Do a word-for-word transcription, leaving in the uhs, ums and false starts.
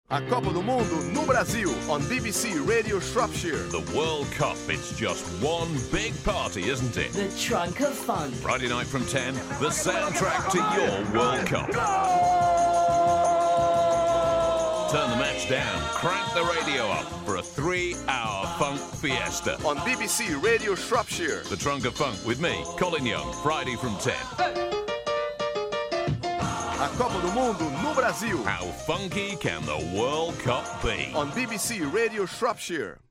A Copa do Mundo no Brasil on B B C Radio Shropshire. The World Cup, it's just one big party, isn't it? The Trunk of Fun. Friday night from ten, the soundtrack to your World Cup. Turn the match down, crank the radio up for a three-hour funk fiesta. On B B C Radio Shropshire. The Trunk of Funk with me, Colin Young, Friday from ten. A Copa do Mundo no Brasil. How funky can the World Cup be? On B B C Radio Shropshire.